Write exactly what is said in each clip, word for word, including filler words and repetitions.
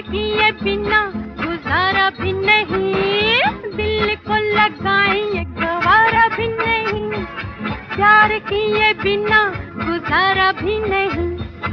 किए बिना गुजारा भी नहीं, दिल को लगाए गवारा भी नहीं, प्यार किए बिना गुजारा भी नहीं।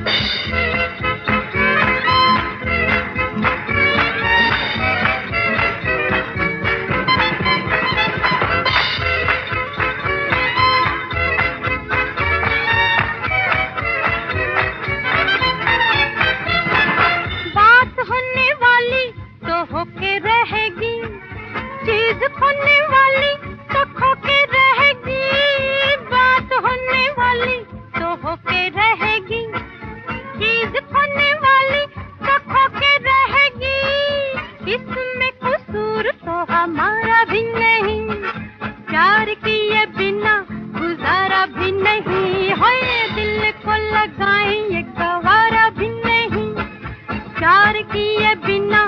होके रहेगी चीज खोने वाली तो खोके रहेगी, बात होने वाली तो होके रहेगी, चीज खोने वाली तो खोके रहेगी, इसमें कसूर तो हमारा भी नहीं, प्यार किए बिना गुजारा भी नहीं, होए दिल को लगाए गवारा भी नहीं, प्यार किए बिना